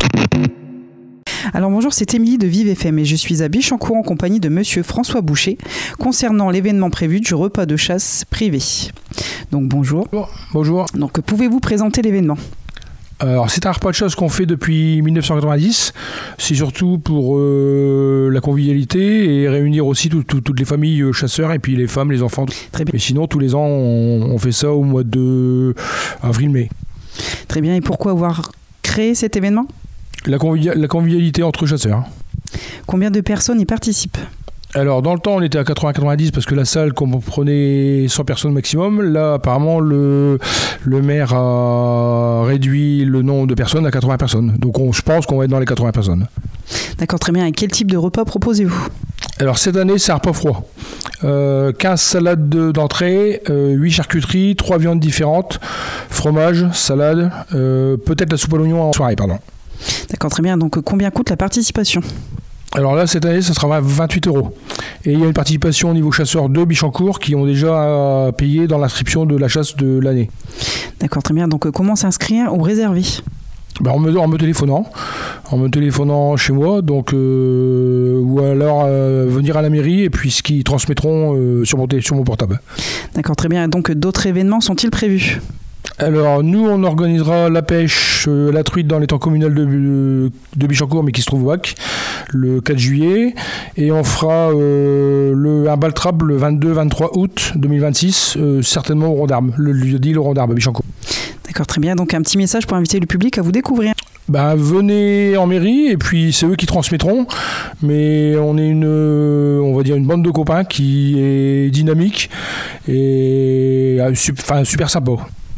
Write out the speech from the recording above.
Alors bonjour, c'est Émilie de Vive FM et je suis à Bichancourt en compagnie de monsieur François Boucher concernant l'événement prévu du repas de chasse privé. Donc bonjour. Bonjour. Donc pouvez-vous présenter l'événement ? Alors c'est un repas de chasse qu'on fait depuis 1990. C'est surtout pour la convivialité et réunir aussi toutes les familles chasseurs et puis les femmes, les enfants. Très bien. Mais sinon tous les ans on fait ça au mois de avril-mai. Très bien, et pourquoi avoir créé cet événement ? La convivialité entre chasseurs. Combien de personnes y participent ? Alors dans le temps on était à 80-90 parce que la salle comprenait 100 personnes maximum. Là apparemment le maire a réduit le nombre de personnes à 80 personnes. Donc je pense qu'on va être dans les 80 personnes. D'accord, très bien. Et quel type de repas proposez-vous ? Alors cette année c'est un repas froid. 15 salades d'entrée, 8 charcuteries, 3 viandes différentes, fromage, salade, peut-être la soupe à l'oignon en soirée, pardon. D'accord, très bien. Donc combien coûte la participation ? Alors là, cette année, ça sera 28 €. Et il y a une participation au niveau chasseur de Bichancourt qui ont déjà payé dans l'inscription de la chasse de l'année. D'accord, très bien. Donc comment s'inscrire ou réserver ? En me téléphonant chez moi, donc, ou alors venir à la mairie et puis ce qu'ils transmettront sur mon portable. D'accord, très bien. Donc d'autres événements sont-ils prévus ? Alors nous on organisera la pêche la truite dans l'étang communal de Bichancourt mais qui se trouve au Hac le 4 juillet et on fera un baltrap le 22-23 août 2026 certainement au Rond d'Armes, le lieu dit le Rond d'Armes à Bichancourt. D'accord, très bien. Donc un petit message pour inviter le public à vous découvrir. Venez en mairie et puis c'est eux qui transmettront, mais on est une bande de copains qui est dynamique et super sympa.